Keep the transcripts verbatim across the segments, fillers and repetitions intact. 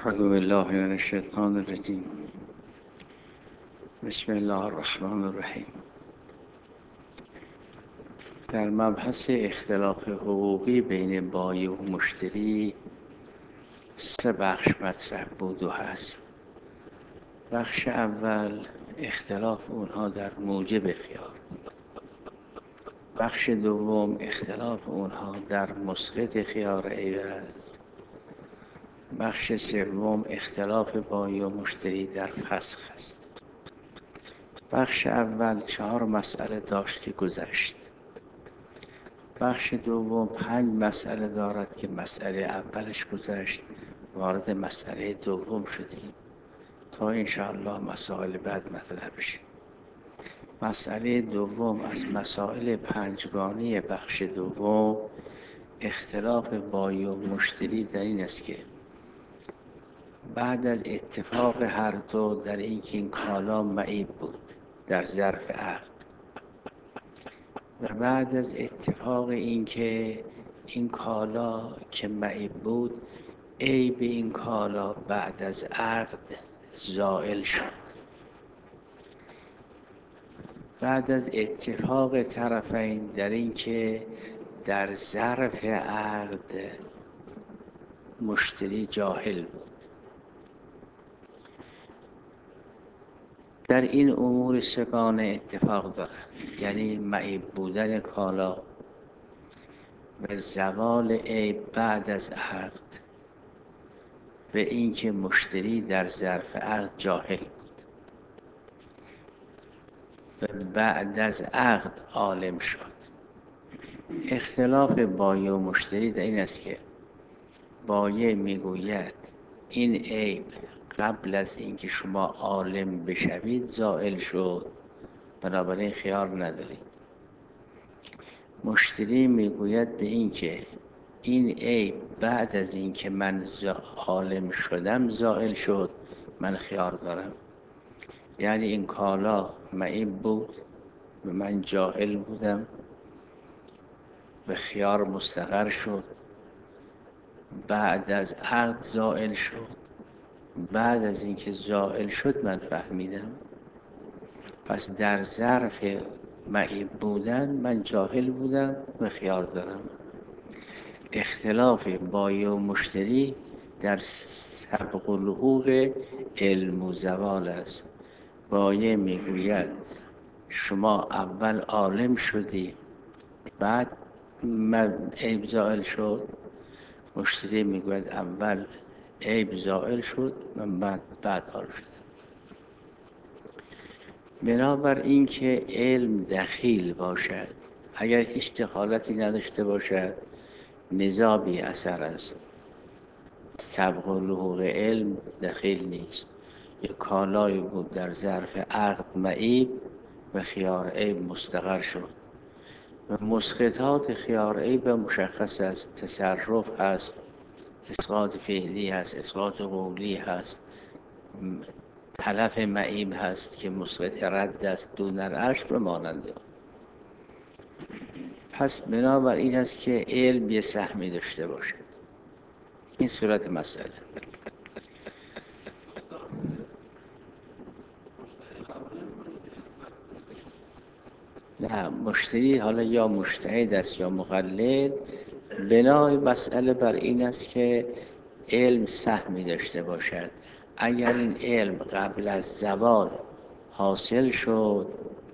أعوذ بالله من الشیطان الرجیم. بسم الله الرحمن الرحیم. در مبحث اختلاف حقوقی بین بایع و مشتری سه بخش مطرح بود و هست. بخش اول اختلاف اونها در موجب خیار. بخش دوم اختلاف اونها در مسقط خیار عیب است. بخش سوم اختلاف بایع و مشتری در فسخ است. بخش اول چهار مسئله داشت که گذشت. بخش دوم پنج مسئله دارد که مسئله اولش گذشت، وارد مسئله دوم شدیم تا انشاءالله مسائل بعد مطرح بشه. مسئله دوم از مسائل پنجگانه بخش دوم اختلاف بایع و مشتری در این است که بعد از اتفاق هر دو در اینکه این کالا معیب بود در ظرف عقد و بعد از اتفاق اینکه این کالا که معیب بود عیب این کالا بعد از عقد زائل شد. بعد از اتفاق طرفین در اینکه در ظرف عقد مشتری جاهل بود. در این امور سگانه اتفاق دارد، یعنی معیب بودن کالا و زوال عیب بعد از عقد و اینکه مشتری در ظرف عقد جاهل بود و بعد از عقد عالم شد. اختلاف بایع و مشتری در این است که بایع میگوید این عیب قبل از اینکه شما عالم بشوید زائل شد، بنابراین خیار ندارید. مشتری میگوید به اینکه این عیب بعد از اینکه من عالم شدم زائل شد، من خیار دارم. یعنی این کالا معیب بود و من جاهل بودم و خیار مستقر شد، بعد از عقد زائل شد. بعد از اینکه زائل شد من فهمیدم، پس در ظرف معیب بودن من جاهل بودم و خیار دارم. اختلاف بایع و مشتری در سبق الحقوق علم و زوال است. بایع میگوید شما اول عالم شدی بعد عیب زائل شد. مشتری میگوید اول عیب زائل شد من بعد بعد عالم شدم. بنابر اینکه علم دخیل باشد، اگر هیچ دخالتی نداشته باشد نزاع بی اثر است. سبق الحقوق علم دخیل نیست. یک کالایی بود در ظرف عقد معیب و خیار عیب مستقر شد و مسقطات خیار عیب مشخص است. تصرف هست، اسقاط فعلی هست، اسقاط قولی هست، تلف معیب هست که مسقط رد است دون العرش به ماننده. پس بنابر این است که علم یه سهمی داشته باشه. این صورت مسئله. نه، مشتری حالا یا مجتهد است یا مقلد. بنای مسئله بر این است که علم سهمی داشته باشد. اگر این علم قبل از زوال حاصل شد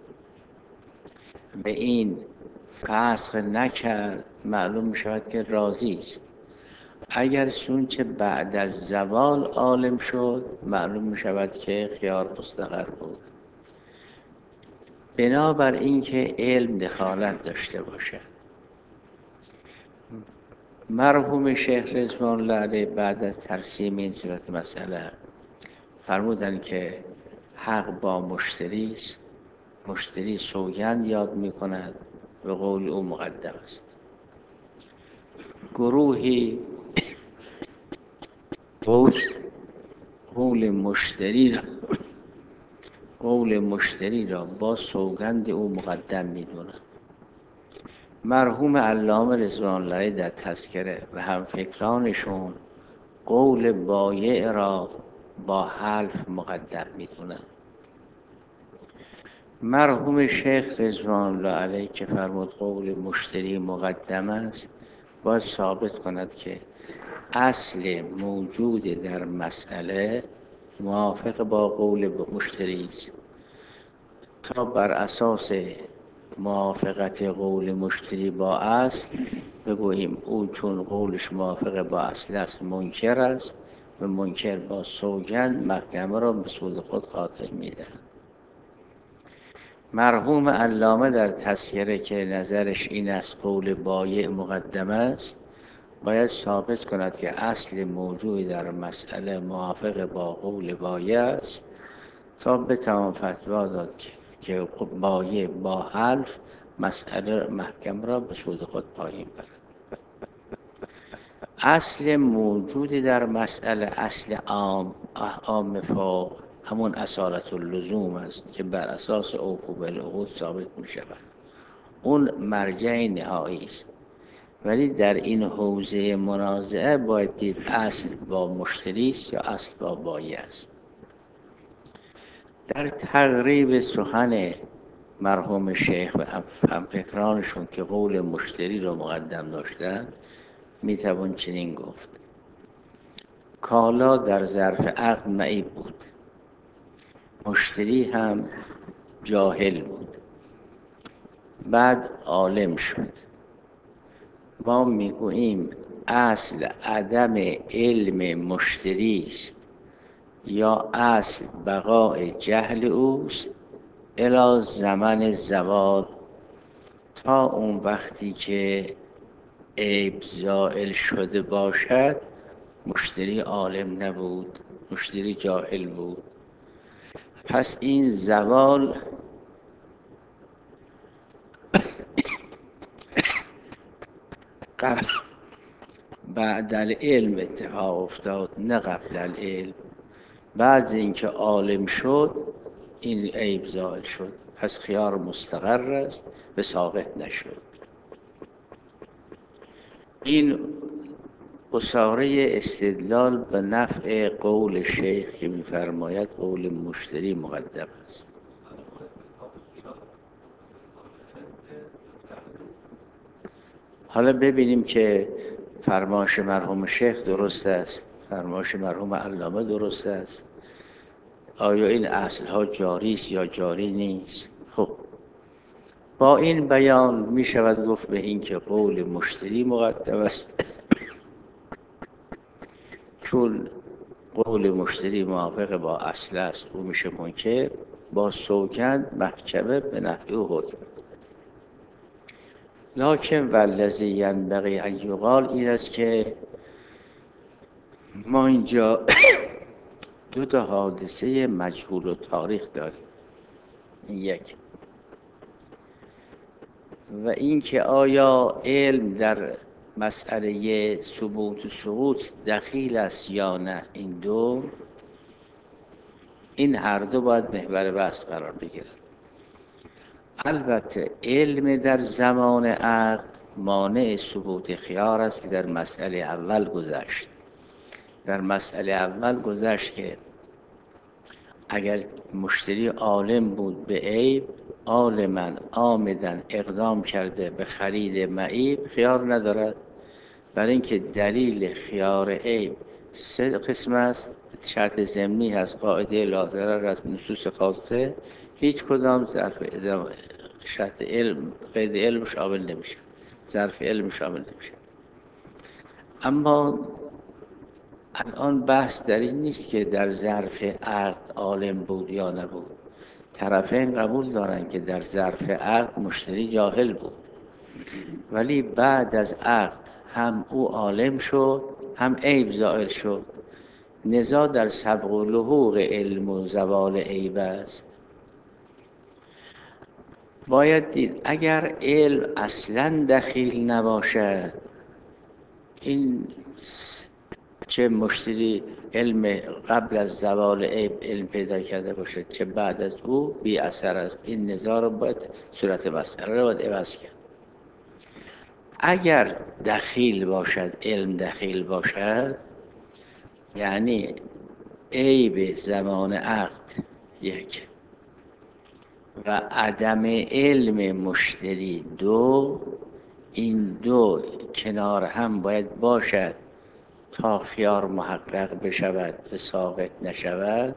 و این فسخ نکرد، معلوم می شود که راضی است. اگر چونچه بعد از زوال عالم شد، معلوم می شود که خیار مستقر بود. بنابر اینکه علم دخالت داشته باشد. مرحوم شیخ رضوان الله علیه بعد از ترسیم این صورت مسئله فرمودن که حق با مشتری است. مشتری سوگند یاد می کند و قول او مقدم است. گروهی قول, قول مشتری را قول مشتری را با سوگند او مقدم می دونند. مرحوم علامه رضوان الله علیه در تذکره و هم فکرانشون قول بایع را با حلف مقدم میدونند. مرحوم شیخ رضوان الله علیه که فرمود قول مشتری مقدم است، باید ثابت کند که اصل موجود در مسئله موافق با قول مشتری است، تا بر اساس موافقت قول مشتری با اصل بگوییم او چون قولش موافق با اصل است منکر است و منکر با سوگند محکمه را به سود خود قاطع می‌دهد. مرحوم علامه در تذکره که نظرش این است قول بایع مقدم است، باید ثابت کند که اصل موجود در مسئله موافق با قول بایع است تا بتوان فتوا داد که بایع با حلف مسئله محکم را به سود خود پایین برد. اصل موجودی در مسئله اصل عام عام فوق همون اصالت اللزوم است که بر اساس اوفوا بالعقود ثابت می شود. اون مرجع نهایی است. ولی در این حوزه منازعه باید دید اصل با مشتری است یا اصل با بایع است. در تقریب سخن مرحوم شیخ و همفکرانشون که قول مشتری رو مقدم داشتن، میتوان چنین گفت: کالا در ظرف عقد معیب بود، مشتری هم جاهل بود، بعد عالم شد. ما میگوییم اصل عدم علم مشتری است یا اصل بقای جهل اوست الی زمن زوال، تا اون وقتی که عیب زائل شده باشد مشتری عالم نبود، مشتری جاهل بود. پس این زوال قبل بعد العلم اتفاق افتاد نه قبل العلم. بعد از اینکه عالم شد این عیب زائل شد، پس خیار مستقر است و ساقط نشد. این اصاره استدلال به نفع قول شیخ که می‌فرماید قول مشتری مقدم است. حالا ببینیم که فرمایش مرحوم شیخ درست است، فرمایش مرحوم علامه درست است. آیا این اصلها جاری است یا جاری نیست؟ خب با این بیان می شود گفت به این که قول مشتری مقدم است، چون قول مشتری موافق با اصل است او میشه منکر، با سوگند محکمه به نفع او حکم. لکن والذی ینبغی ان یقال این است که ما اینجا دو تا حادثه مجهول و تاریخ داریم. یک، و این که آیا علم در مسئله ثبوت و سقوط دخیل است یا نه، این دو این هر دو باید محور بحث قرار بگیرد. البته علم در زمان عقد مانع ثبوت خیار است که در مسئله اول گذشت. در مسئله اول گذشت که اگر مشتری عالم بود به عیب، عالماً عامداً اقدام کرده به خرید معیب، خیار ندارد. برای اینکه دلیل خیار عیب سه قسم است: شرط ضمنی هست، قاعده لا ضرر است، نصوص خاصه. هیچ کدام ظرف شرط علم قید علم شامل نمیشه، ظرف علم شامل نمیشه. اما الان بحث در این نیست که در ظرف عقد عالم بود یا نبود. طرفین قبول دارن که در ظرف عقد مشتری جاهل بود، ولی بعد از عقد هم او عالم شد هم عیب زائل شد. نزاع در سبق و لحوق علم و زوال عیب است. باید دید اگر علم اصلاً دخیل نباشد، این چه مشتری علم قبل از زوال عیب علم پیدا کرده باشد چه بعد از او بی اثر است. این نزاع رو باید صورت مسئله رو باید عوض کرد. اگر دخیل باشد، علم دخیل باشد، یعنی عیب زمان عقد یک و عدم علم مشتری دو، این دو کنار هم باید باشد تا خیار محقق بشود و ساقط نشود.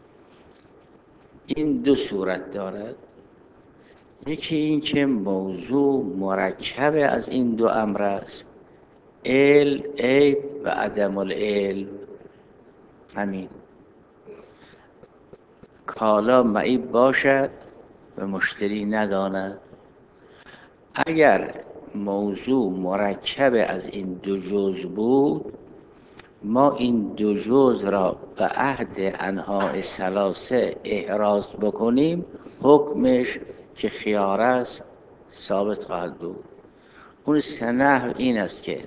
این دو صورت دارد. یکی این که موضوع مرکب از این دو امر است، علم عیب و عدم العلم. همین کالا معیب باشد و مشتری نداند. اگر موضوع مرکب از این دو جزء بود، ما این دو جزء را به عهد انواع ثلاثه احراز بکنیم، حکمش که خیار است ثابت خواهد بود. اون سه نحو این است که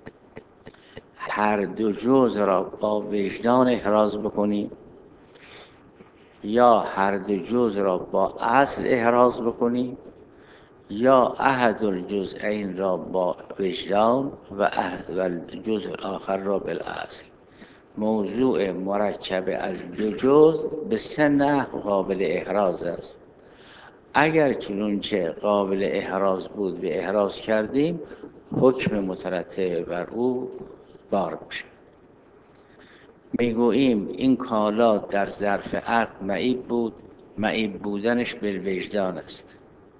هر دو جزء را با وجدان احراز بکنیم، یا هر دو جزء را با اصل احراز بکنیم، یا احد الجزئین را با وجدان و احد الجزء آخر را بالاصل. موضوع مرکب از دو جزء به سه نحو قابل احراز است. اگر چنانچه قابل احراز بود به احراز کردیم، حکم مترتب بر او بار میشه. میگوییم این کالا در ظرف عقد معیب بود، معیب بودنش بالوجدان است.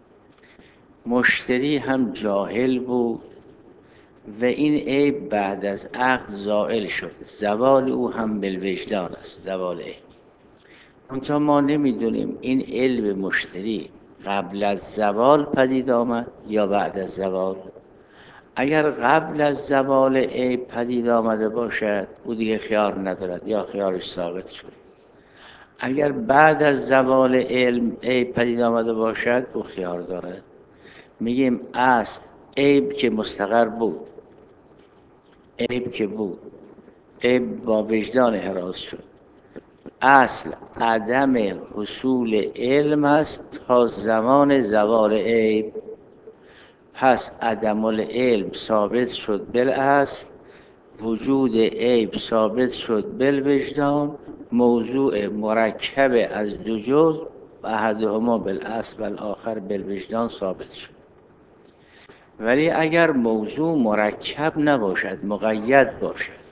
مشتری هم جاهل بود و این عیب بعد از عقد زائل شد، زوال او هم بالوجدان است، زوال عیب. منتها ما نمیدونیم این علم مشتری قبل از زوال پدید آمد یا بعد از زوال. اگر قبل از زوال عیب پدید آمده باشد، او دیگه خیار ندارد یا خیارش ثابت شد. اگر بعد از زوال علم عیب پدید آمده باشد، او خیار دارد. میگیم اصل عیب که مستقر بود، عیب که بود، عیب با وجدان احراز شد. اصل عدم حصول علم است تا زمان زوال عیب. پس عدم العلم ثابت شد بالاصل، وجود عیب ثابت شد بالوجدان. موضوع مرکب از دو جزء و احدهما بالاصل و الاخر بالوجدان ثابت شد. ولی اگر موضوع مرکب نباشد، مقید باشد،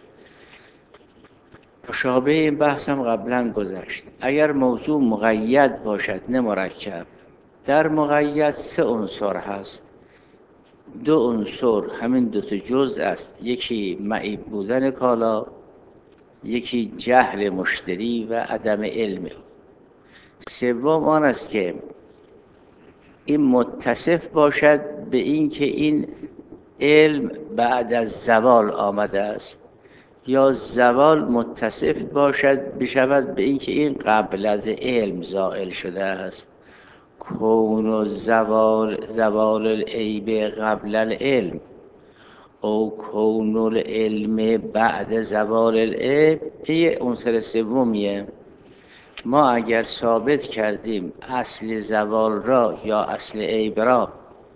مشابه این بحثم قبلا گذشت، اگر موضوع مقید باشد نه مرکب، در مقید سه عنصر هست. دو عنصر همین دو تا جزء است، یکی معیب بودن کالا، یکی جهل مشتری و عدم علم. سوم آن است که این متصف باشد به این که این علم بعد از زوال آمده است، یا زوال متصف باشد بشود به این که این قبل از علم زائل شده است. کون و زوال زوال العیب قبل العلم او کون العلم بعد زوال العیب. این عنصر سومیه. ما اگر ثابت کردیم اصل زوال را یا اصل عیب را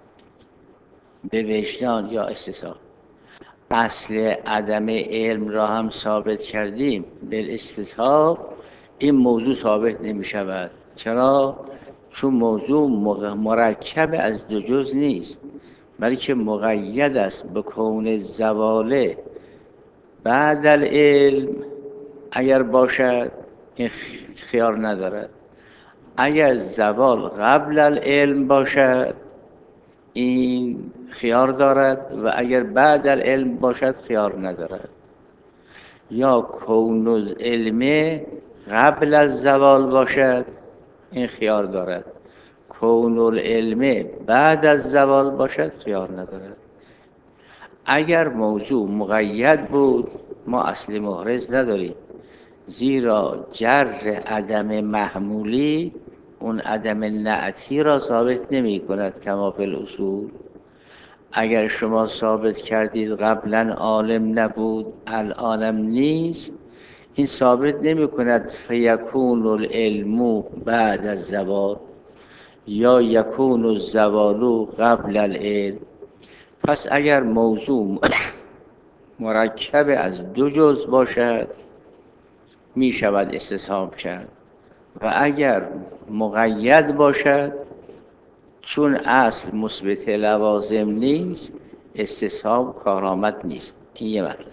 به وجدان یا استثاب، اصل عدم علم را هم ثابت کردیم بالاستصحاب، این موضوع ثابت نمی شود. چرا؟ چون موضوع مرکب از دو جزء نیست، بلکه مقید است به کون زواله بعد العلم. اگر باشد این خیار ندارد. اگر زوال قبل العلم باشد این خیار دارد، و اگر بعد العلم باشد خیار ندارد. یا کون العلم قبل از زوال باشد این خیار دارد، کون العلم بعد از زوال باشد خیار ندارد. اگر موضوع مقید بود ما اصل محرز نداریم، زیرا جر عدم محمولی اون عدم نعتی را ثابت نمی کند کما فی الاصول. اگر شما ثابت کردید قبلا عالم نبود الانم نیست، این ثابت نمی کند فیکون العلم بعد از زوال یا یکون الزوال قبل العلم. پس اگر موضوع مرکب از دو جزء باشد، می شود استصحاب کرد. و اگر مقید باشد، چون اصل مثبت لوازم نیست، استصحاب کارآمد نیست. این یه مطلب.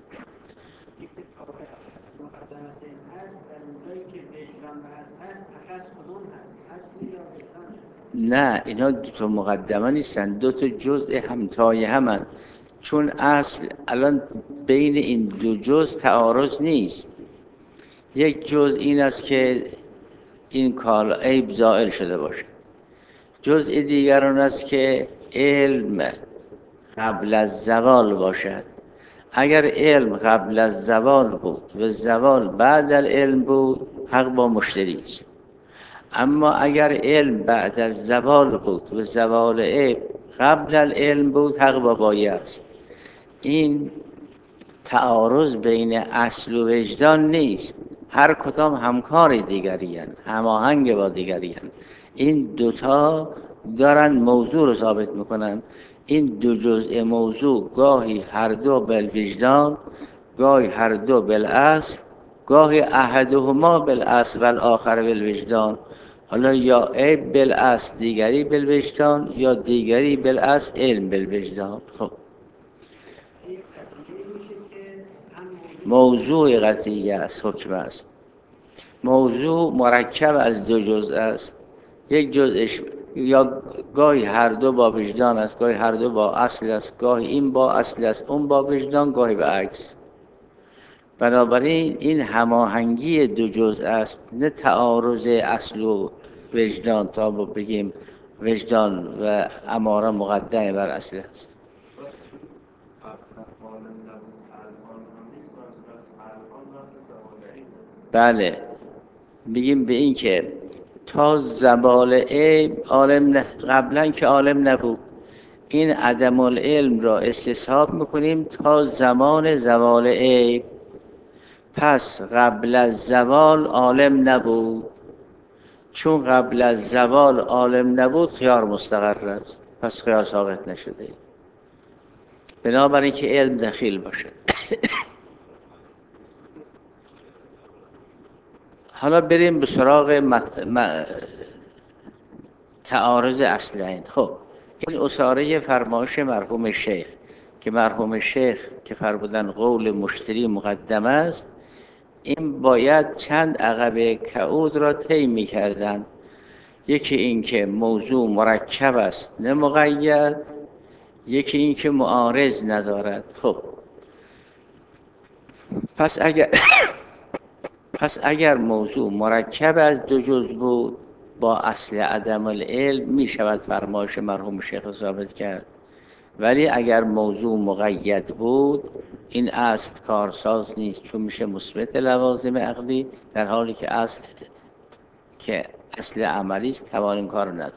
نه، اینا دو تا مقدمه نیستن، دو تا جزء همتای همن. چون اصل الان بین این دو جزء تعارض نیست. یک جزء این است که این کار عیب زائل شده باشه، جزء دیگر آن است که علم قبل از زوال باشد. اگر علم قبل از زوال بود و زوال بعد از علم بود، حق با مشتری است. اما اگر علم بعد از زوال بود و زوال عیب قبل العلم بود، حق با بایع است. این تعارض بین اصل و وجدان نیست، هر کدام همکار دیگری هستند، هماهنگ با دیگری هستند. این دوتا دارن موضوع رو ثابت میکنن. این دو جزء موضوع گاهی هر دو بالوجدان، گاهی هر دو بالاصل، گاهی احدهما بالاصل و الاخر بالوجدان. حالا یا عیب بالاصل دیگری بالوجدان، یا دیگری بالاصل علم بالوجدان. خب موضوع قضیه است، حکم است. موضوع مرکب از دو جزء است. یک جزءش یا گاهی هر دو با وجدان است، گاهی هر دو با اصل است، گاهی این با اصل است اون با وجدان، گاهی به عکس. بنابراین این هماهنگی دو جزء است، نه تعارض اصل و وجدان تا بگیم وجدان و اماره مقدم بر اصل است. بله، بگیم به این که تا زوال علم عالم نه، قبلا که عالم نبود. این عدم العلم را استصحاب میکنیم تا زمان زوال علم. پس قبل از زوال عالم نبود، چون قبل از زوال عالم نبود خیار مستقر است، پس خیار ساقط نشده. بنابراین که علم دخیل باشه. حالا بریم به سراغ مت... م... تعارض اصلین. خب این اصاره فرمایش مرحوم شیخ که مرحوم شیخ که فرمودن قول مشتری مقدم است، این باید چند عقبه کعود را طی می‌کردند. یکی این که موضوع مرکب است نه مقید، یکی این که معارض ندارد. خب پس اگر پس اگر موضوع مرکب از دو جزء بود، با اصل عدم العلم می شود فرمایش مرحوم شیخ ثابت کرد. ولی اگر موضوع مقید بود، این اصل کارساز نیست، چون میشه مثبت لوازم عقلی، در حالی که اصل که اصل عملی است توان این کار نداره.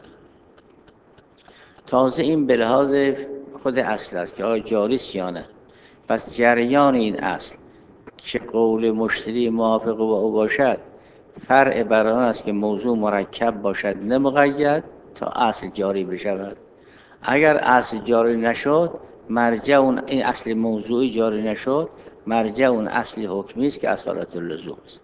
تازه این به لحاظ خود اصل است که آیا جاری است یا نه. پس جریان این اصل که قول مشتری موافق با او باشد، فرع بر آن است که موضوع مرکب باشد نه مقید، تا اصل جاری بشود. اگر اصل جاری نشد، مرجع اون این اصل موضوعی جاری نشد، مرجع اون اصل حکمی است که اصالت اللزوم است.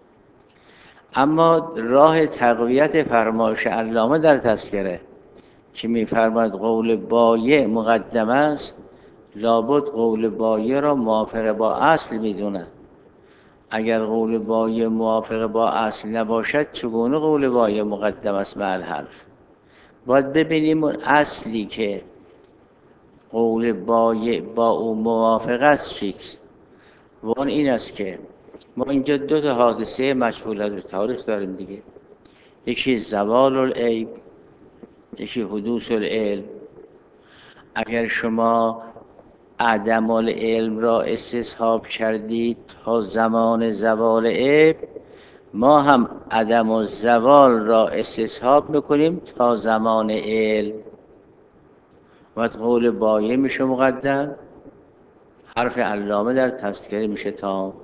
اما راه تقویت فرمایش علامه در تذکره که می‌فرماید قول بایع مقدم است، لابد قول بایع را موافق با اصل می‌دوند. اگر قول بایع موافق با اصل نباشد، چگونه قول بایع مقدم است مع الحلف؟ باید ببینیم اون اصلی که قول بایع با او موافق است چیست. و اون این است که ما اینجا دو تا حادثه مجهوله تاریخ داریم دیگه. یکی زوال العیب، یکی حدوث العلم. اگر شما عدم العلم را استصحاب کردید تا زمان زوال عیب، ما هم عدم الزوال را استصحاب میکنیم تا زمان علم. و قول بایع میشه مقدم، حرف علامه در تذکره میشه تام.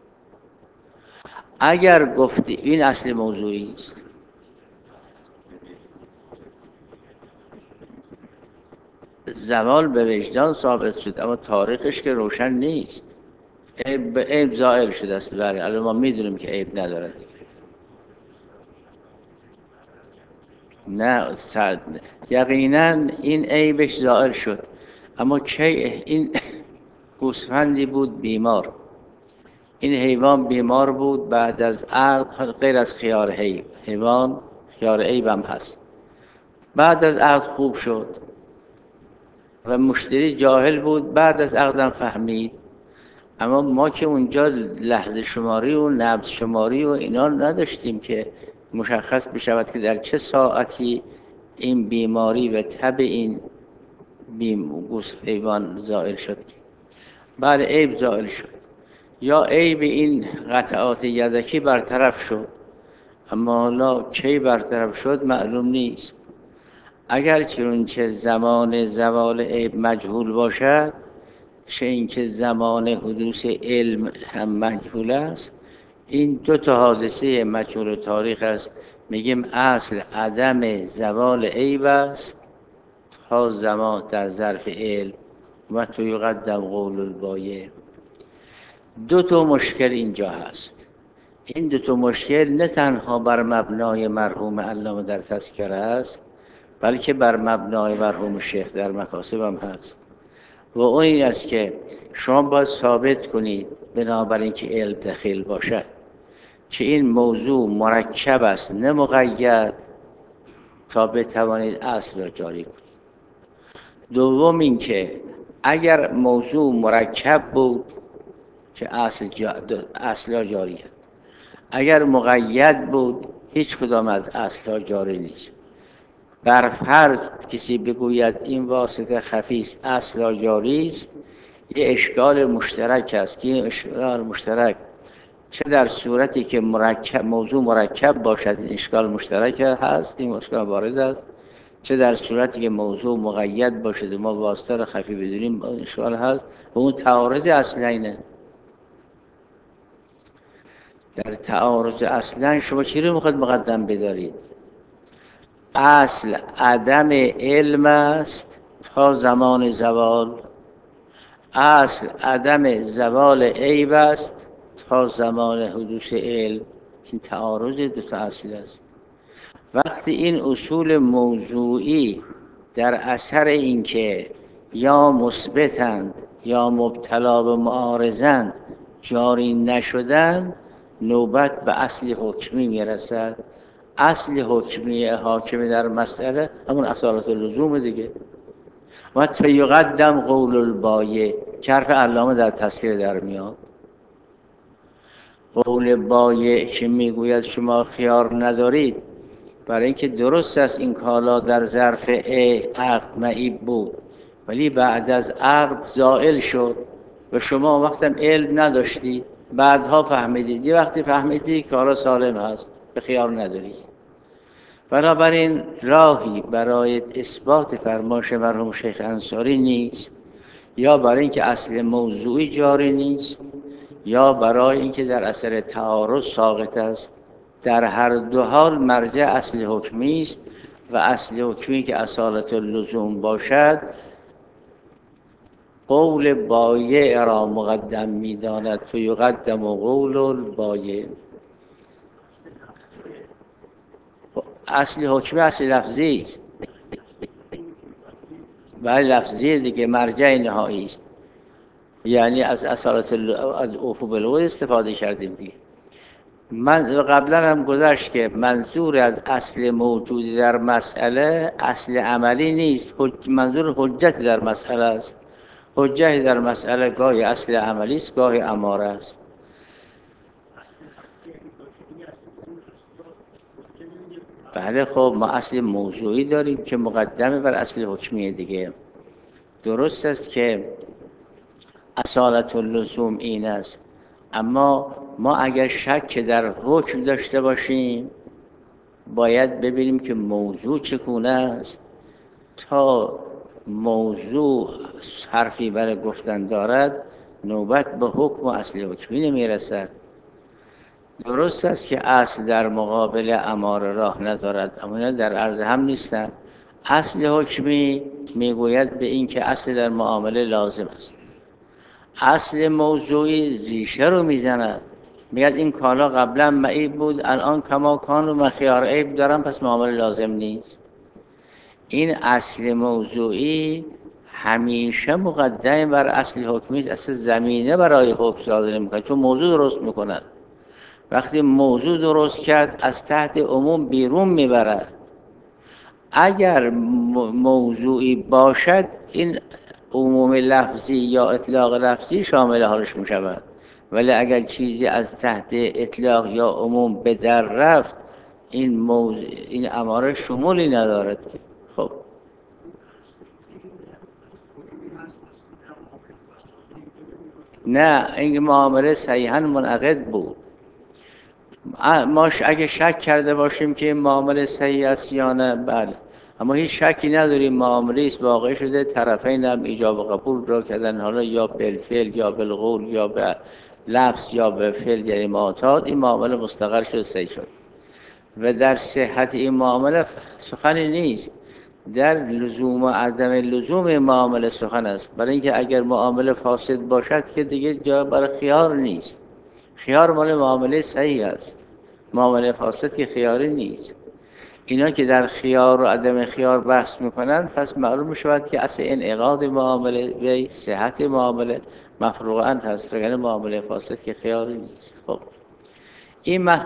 اگر گفتی این اصل موضوعی است، زوال به وجدان ثابت شد اما تاریخش که روشن نیست. عیب به عیب زائل شده است. بله الان ما میدونیم که عیب ندارد. نه یقینا این عیبش زائل شد، اما کی؟ این گوسفندی بود بیمار، این حیوان بیمار بود بعد از عقد، غیر از خیار حیب، حیوان خیار عیب هم هست. بعد از عقد خوب شد و مشتری جاهل بود، بعد از عقدم فهمید. اما ما که اونجا لحظه شماری و نبض شماری و اینا نداشتیم که مشخص بشود که در چه ساعتی این بیماری و تب این گوسف حیوان زائل شد. بعد عیب زائل شد یا عیب این قطعات یدکی برطرف شد، اما حالا کی برطرف شد معلوم نیست. اگر چنانچه زمان زوال عیب مجهول باشد، چه اینکه زمان حدوث علم هم مجهول است. این دو تا حادثه مجهول تاریخ است. میگیم اصل عدم زوال عیب است تا زمان در ظرف علم و تو یقدم قول البایع. دو تا مشکل اینجا هست. این دو تا مشکل نه تنها بر مبنای مرحوم علامه در تذکره است، بلکه بر مبنای مرحوم شیخ در مکاسب هم هست. و اون این است که شما باید ثابت کنید بنابراین که علم دخیل باشد که این موضوع مرکب است نه مقید، تا بتوانید اصل را جاری کنید. دوم این که اگر موضوع مرکب بود که اصل, جا... اصل جاریه، اگر مقید بود هیچ کدام از اصل جاری نیست. بر فرض کسی بگوید این واسطه خفی است اصل جاری است، یه اشکال مشترک است که این اشکال مشترک چه در صورتی که مرکب موضوع مرکب باشد این اشکال مشترک هست، این اشکال وارد است، چه در صورتی که موضوع مقید باشد ما واسطه را خفی بدونیم اشکال هست. و اون تعارض اصلینه. در تعارض اصلین شما چی رو میخواد مقدم بدارید؟ اصل عدم علم است تا زمان زوال، اصل عدم زوال عیب است تا زمان حدوث علم. این تعارض دو تا اصل است. وقتی این اصول موضوعی در اثر اینکه یا مثبتند یا مبتلا به معارضند جاری نشدند، نوبت به اصل حکمی میرسد. اصل حکمی حاکم در مسئله همون اصالت اللزوم دیگه. و تو یقدم قول البایع که حرف علامه در تذکره در میاد. قول بایع که میگوید شما خیار ندارید، برای اینکه درست است این کالا در ظرف عقد معیب بود ولی بعد از عقد زائل شد و شما وقتم علم نداشتید، بعدها فهمیدید. یه وقتی فهمیدید کالا سالم هست، به خیار ندارید. بنابراین راهی برای اثبات فرمایش مرحوم شیخ انصاری نیست، یا برای اینکه اصل موضوعی جاری نیست، یا برای اینکه در اثر تعارض ساقط است. در هر دو حال مرجع اصل حکمی است و اصل حکمی که اصالت اللزوم باشد قول بایع را مقدم می‌داند. تو یقدم قول البایع. اصل حکمی اصل لفظی است، ولی لفظی دیگه مرجع نهایی است. یعنی از اصالت از اوفو بالعقود استفاده کردیم دیگه. من قبلا هم گذشت که منظور از اصل موجودی در مسئله اصل عملی نیست، منظور حجت در مسئله است. حجت در مسئله گاهی اصل عملی است، گاهی اماره است. بله خب ما اصل موضوعی داریم که مقدمه بر اصل حکمی دیگه. درست است که اصالت اللزوم این است، اما ما اگر شک در حکم داشته باشیم باید ببینیم که موضوع چگونه است تا موضوع حرفی برای گفتن دارد نوبت به حکم و اصل حکمی نمیرسد. درست است که اصل در مقابل اماره راه ندارد، اما در عرض هم نیستن. اصل حکمی میگوید به این که اصل در معامله لازم است، اصل موضوعی ریشه رو میزند، میگه این کالا قبلا معیب بود، الان کما کان و مخیار عیب دارم، پس معامله لازم نیست. این اصل موضوعی همیشه مقدم بر اصل حکمی است، اصل زمینه برای حکم صادر میکنه، چون موضوع درست میکند. وقتی موضوع درست کرد از تحت عموم بیرون میبرد. اگر موضوعی باشد این عموم لفظی یا اطلاق لفظی شامل حالش میشود، ولی اگر چیزی از تحت اطلاق یا عموم به در رفت این موضوع این اماره شمولی ندارد که. خب نه، این معامله صحیحاً منعقد بود. ما اگه شک کرده باشیم که این معامله صحیح است یا نه، بله، اما هیچ شکی نداریم معامله است واقع شده، طرفین هم ایجاب و قبول را کردن، حالا یا بالفعل یا بالقول یا به لفظ یا به فعل، یعنی معتاد این معامله مستقر شد، صحیح شد. و در صحت این معامله سخنی نیست، در لزوم و عدم لزوم این معامله سخن است، برای اینکه اگر معامله فاسد باشد که دیگه جا برای خیار نیست. خیار مال معامله صحیح است، معامله فاسد که خیاری نیست. اینا که در خیار و عدم خیار بحث میکنن، پس معلوم میشود که اصل انعقاد معامله و صحت معامله مفروغاً هست، یعنی معامله فاسد که خیاری نیست. خب این مح...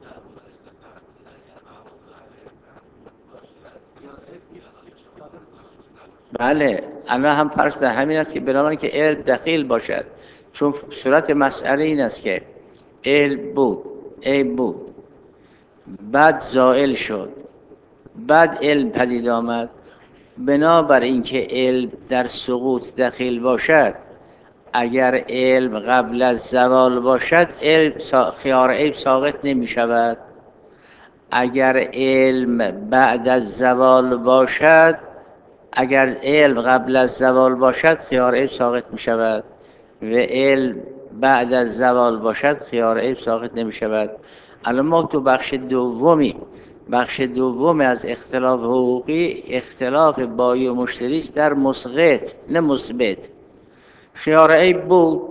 بله، الان هم فرض در همین است که بنابراین که علم دخیل باشد، چون صورت مسئله این است که علم بود، عیب بود، بعد زائل شد، بعد علم پدید آمد. بنابر اینکه علم در سقوط دخیل باشد، اگر علم قبل از زوال باشد علم خیار عیب ساقط نمی شود. اگر علم بعد از زوال باشد اگر علم قبل از زوال باشد خیار عیب ساقط می شود و علم بعد از زوال باشد خیار عیب ساقط نمی شود. الان ما تو بخش دومی، بخش دوم از اختلاف حقوقی اختلاف بایی و مشتری است در مسقط نه مثبت. خیار عیب بود،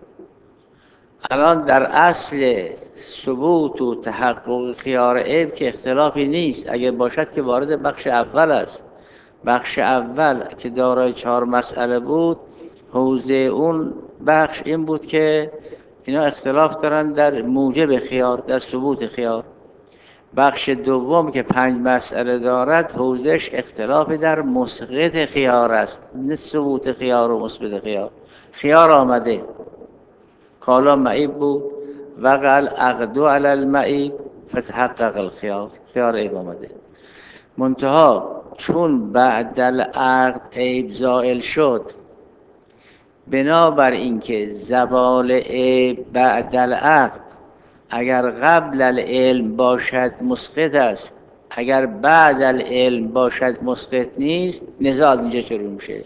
الان در اصل ثبوت و تحقق خیار عیب که اختلافی نیست، اگر باشد که وارد بخش اول است. بخش اول که دارای چهار مسئله بود، حوزه اون بخش این بود که اینا اختلاف دارن در موجب خیار، در ثبوت خیار. بخش دوم که پنج مسئله دارد، حوزش اختلاف در مسقط خیار است، نه ثبوت خیار و مثبت خیار. خیار آمده، کالا معیب بود، وقع العقد علی المعیب فتحقق الخیار، خیار عیب آمده. منتها چون بعد العقد عیب زائل شد، بنابر اینکه زوال عیب بعد العقد اگر قبل العلم باشد مسقط است، اگر بعد العلم باشد مسقط نیست، نزاع اینجا شروع میشه.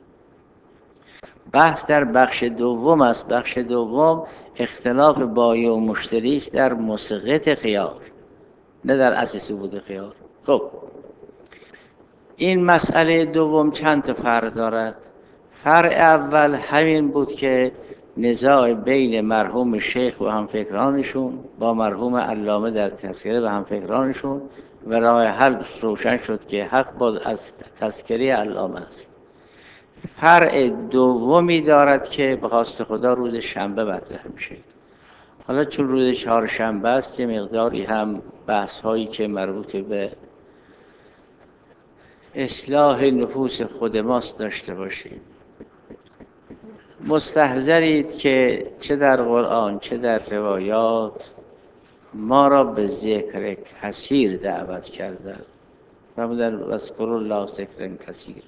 بحث در بخش دوم است. بخش دوم اختلاف بایع و مشتری است در مسقط خیار، نه در اصل ثبوت خیار. خب این مسئله دوم چند تا فرع دارد. فرع اول همین بود که نزاع بین مرحوم شیخ و همفکرانشون با مرحوم علامه در تذکره و همفکرانشون، و راه حل روشن شد که حق با از تذکره علامه است. فرع دومی دارد که به خواست خدا روز شنبه مطرح میشه. حالا چون روز چهارشنبه است، یه مقداری هم بحث هایی که مربوط به اصلاح نفوس خود ماست داشته باشیم. مستحضرید که چه در قرآن چه در روایات ما را به ذکر کثیر دعوت کردند. فرمودند اذکروا الله ذکرا کثیرا.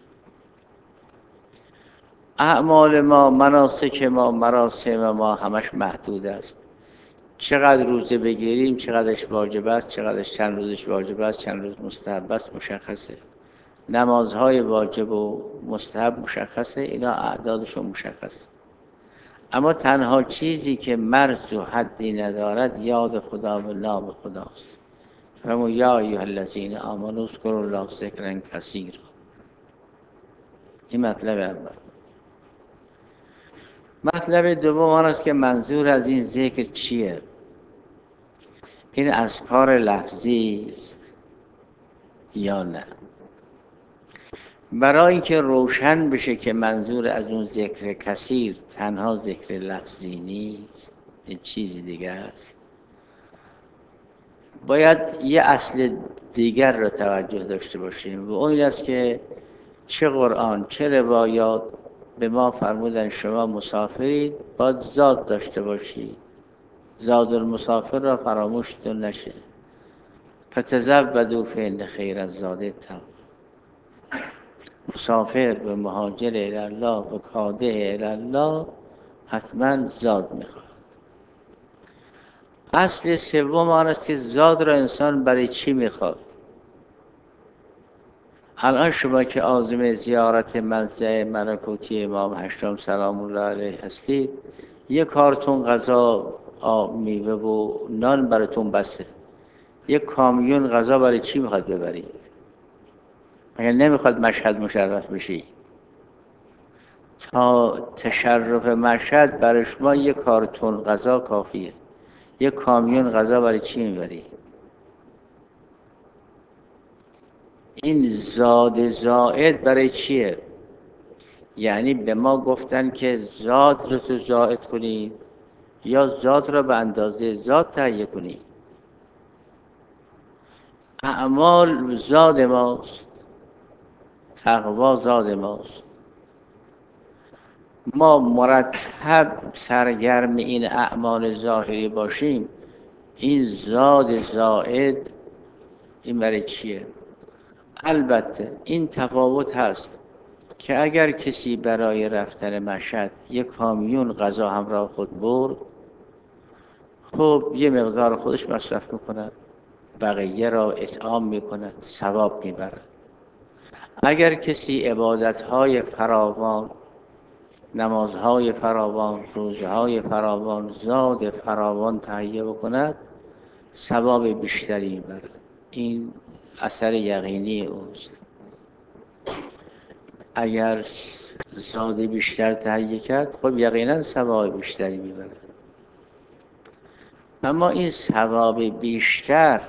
اعمال ما، مناسک ما، مراسم ما همش محدود است. چقدر روزه بگیریم، چقدرش واجب است، چقدرش چند روزش واجب است، چند روز مستحب است، مشخصه. نمازهای واجب و مستحب مشخصه، اینا اعدادشون مشخصه. اما تنها چیزی که مرز و حدی ندارد یاد خدا و نام خداست. فرمود یا ایها الذین آمنوا اذکروا الله ذکرا کثیرا. این مطلب اول. مطلب دوم آن است که منظور از این ذکر چیه؟ این اذکار لفظی است یا نه؟ برای اینکه روشن بشه که منظور از اون ذکر کثیر تنها ذکر لفظی نیست، یه چیز دیگه است، باید یه اصل دیگر را توجه داشته باشیم و اون این است که چه قرآن چه روایات به ما فرمودن شما مسافرید باید زاد داشته باشید، زاد المسافر را فراموشتون نشه. فتزودوا فإن خیر الزاد التقوی. مسافر و مهاجر الی الله و کادح الی الله حتما زاد میخواد. اصل سوم آن است که زاد را انسان برای چی میخواد؟ الان شما که عازم زیارت مضجع ملکوتی امام هشتم سلام الله علیه هستید، یک کارتون غذا میوه و نان براتون بسه، یک کامیون غذا برای چی میخواد ببرید؟ مگر نمیخواد مشهد مشرف بشی؟ تا تشرف مشهد برای شما یک کارتون غذا کافیه، یک کامیون غذا برای چی میبری؟ این زاد زائد برای چیه؟ یعنی به ما گفتن که زاد رو تو زائد کنی یا زاد را به اندازه زاد تهیه کنی. اعمال زاد ماست، تقوا زاد ماست. ما مرتب سرگرم این اعمال ظاهری باشیم، این زاد زائد این برای چیه؟ البته این تفاوت هست که اگر کسی برای رفتن مشهد یک کامیون غذا همراه خود برد، خب یه مقدار خودش مصرف میکند، بقیه را اطعام میکند، ثواب میبرد. اگر کسی عبادتهای فراوان، نمازهای فراوان، روزهای فراوان، زاد فراوان تهیه بکند، ثواب بیشتری میبرد. این اثر یقینی اوست. اگر زاد بیشتر تهیه کرد، خب یقینا ثواب بیشتری میبرد. اما این ثواب بیشتر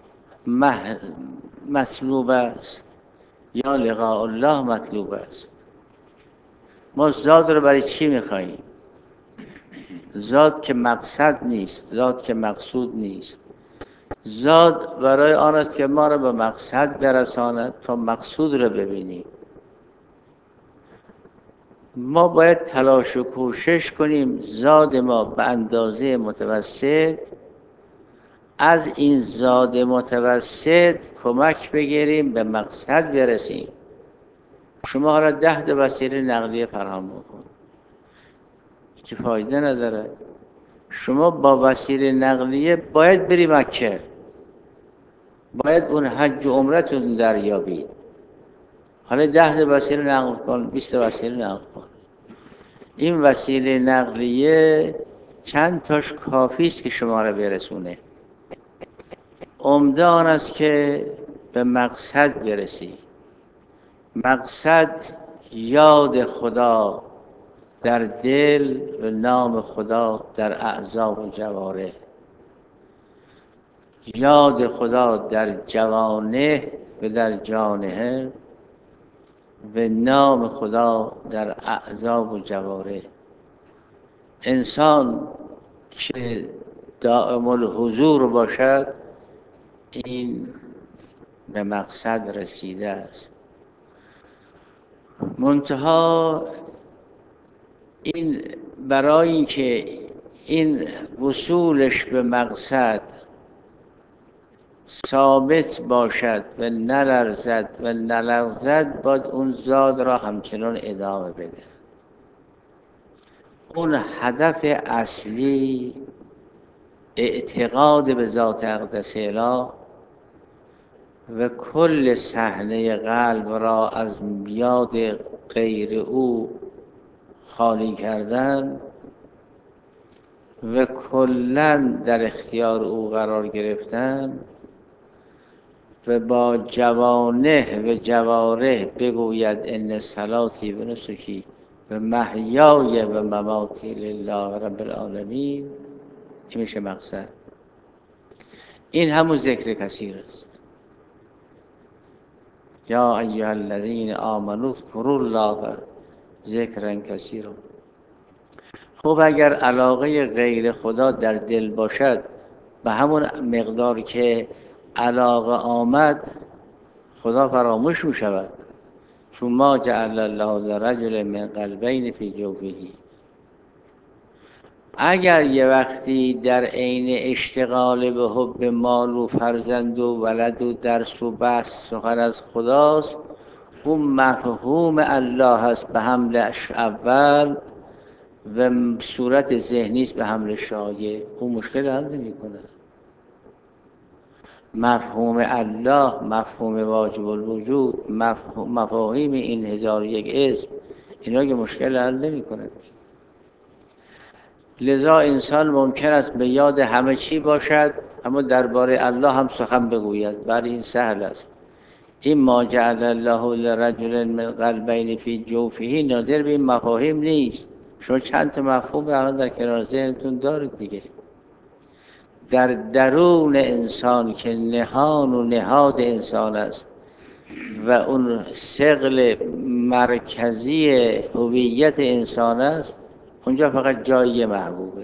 مطلوب است یا لقاء الله مطلوب است؟ ما زاد رو برای چی میخواییم؟ زاد که مقصد نیست، زاد که مقصود نیست. زاد برای آن است که ما را به مقصد برساند تا مقصود رو ببینیم. ما باید تلاش و کوشش کنیم زاد ما به اندازه متوسط، از این زاد متوسط کمک بگیریم به مقصد برسیم. شما را ده تا وسیله نقلیه فراهم بکن که فایده نداره. شما با وسیله نقلیه باید بری مکه، باید اون حج و عمرتون دریابید. حالا ده تا وسیله نقل کن، بیست تا وسیله نقل کن. این وسیله نقلیه چند تاش کافی است که شما را برسونه؟ عمده آن است که به مقصد برسی. مقصد یاد خدا در دل و نام خدا در اعضا و جوارح، یاد خدا در جوانح و در جانحه و نام خدا در اعضا و جوارح. انسان که دائم الحضور باشد این به مقصد رسیده است. منتها این برای اینکه این وصولش به مقصد ثابت باشد و نلرزد و نلغزد، باید اون زاد را همچنان ادامه بده. اون هدف اصلی اعتقاد به ذات اقدس اله و کل صحنه قلب را از یاد غیر او خالی کردن و کلاً در اختیار او قرار گرفتن و با جوانح و جوارح بگوید ان صلاتی و نسکی و محیای و مماتی لله رب العالمین. این میشه مقصد. این همون ذکر کثیر است. یا ایها الذین آمنوا اذکروا الله ذکرا کثیرا. خب اگر علاقه غیر خدا در دل باشد به همون مقدار که علاقه آمد خدا فراموش می شود. چون ما جعل الله لرجل من قلبین فی جوفه. اگر یه وقتی در عین اشتغال به حب مال و فرزند و ولد و درس و بحث سخن از خداست، اون مفهوم الله هست به حملش اول و صورت ذهنی است به حمل شایع، اون مشکل حل نمی‌کنه. مفهوم الله، مفهوم واجب الوجود، مفهوم مفاهیم این هزار یک اسم، اینا که مشکل حل نمی‌کنه. لذا انسان ممکن است به یاد همه چی باشد اما درباره الله هم سخن بگوید، برای این سهل است. این ما جعل الله لرجل من قلبین فی جوفه ناظر به این مفاهیم نیست. شما چند تا مفهوم الان در کنار ذهنتون دارید دیگه. در درون انسان که نهان و نهاد انسان است و اون ثقل مرکزی هویت انسان است، اونجا فقط جای محبوبه.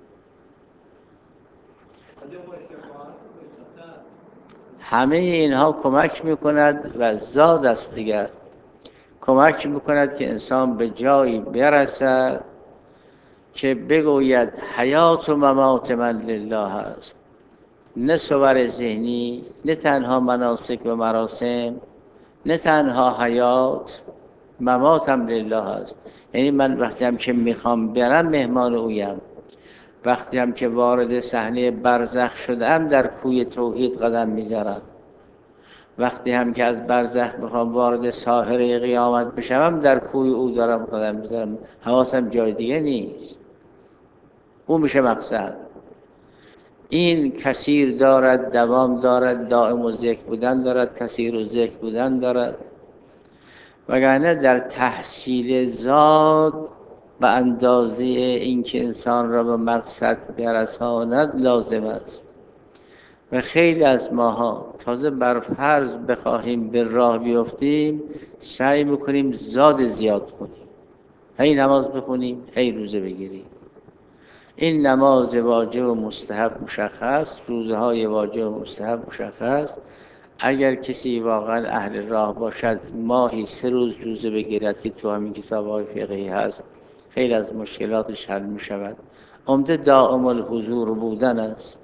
همه اینها کمک میکند و زاد است دیگر، کمک میکند که انسان به جایی برسد که بگوید حیات و ممات من لله است. نه صور ذهنی، نه تنها مناسک و مراسم، نه تنها حیات، مماتم لله است. یعنی من وقتی هم که میخوام برم مهمان اویم، وقتی هم که وارد صحنه برزخ شدم در کوی توحید قدم میذارم، وقتی هم که از برزخ میخوام وارد ساحره قیامت بشم در کوی او دارم قدم میذارم، حواسم جای دیگه نیست. اون میشه مقصد. این کثیر دارد، دوام دارد، دائم و ذکر بودن دارد، کثیر و ذکر بودن دارد. وگرنه در تحصیل ذات به اندازه اینکه انسان را به مقصد برساند لازم است. و خیلی از ماها تازه بر فرض بخواهیم به راه بیفتیم سعی میکنیم زاد زیاد کنیم، هی نماز بخونیم، هی روزه بگیریم. این نماز واجب و مستحب مشخص، روزه های واجب و مستحب مشخص. اگر کسی واقعا اهل راه باشد ماهی سه روز روزه بگیرد که تو همین کتاب های فقهی هست، خیلی از مشکلاتش حل می شود. عمده دائم الحضور بودن است.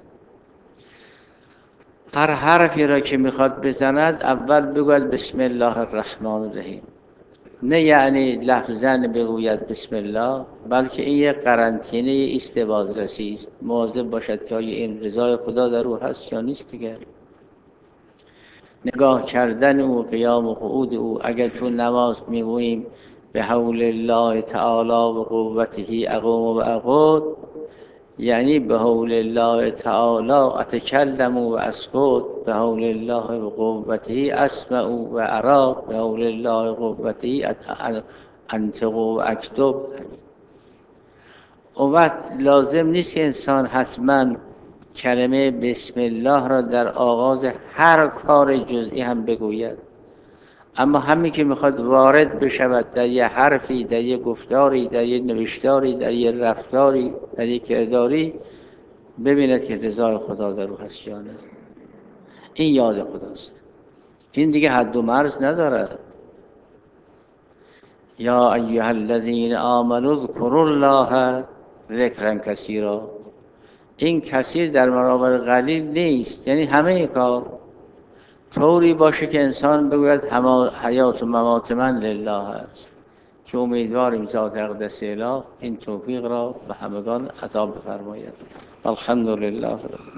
هر حرفی را که میخواد بزند اول بگوید بسم الله الرحمن الرحیم. نه یعنی لفظاً بگوید بسم الله، بلکه این یک قرنطینه است بازرسی است. مواظب باشد که آیا این رضای خدا در او هست یا نیست دیگر. نگاه کردن او، قیام و قعود او. اگر تو نماز میگوییم به حول الله تعالی و قوته اقوم و اقعد، یعنی به حول الله تعالی اتکلم و اسکت، به حول الله و قوته اسمع و ارا، به حول الله و قوته انطق و اکتب. اون وقت لازم نیست که انسان حتما کلمه بسم الله را در آغاز هر کار جزئی هم بگوید، اما همین که میخواد وارد بشود در یه حرفی، در یه گفتاری، در یه نوشتاری، در یه رفتاری، در یه کرداری، ببیند که رضای خدا در او هست یا نه. این یاد خداست. این دیگه حد و مرز ندارد. یا ایها الذین آمنوا اذکروا الله ذکرا کثیرا. این کثیر در برابر قلیل نیست، یعنی همه کار طوری باشه که انسان بگوید حیات و ممات من لله است، که امیدواریم ذات اقدس اله این توفیق را به همگان عطا بفرماید. الحمدلله.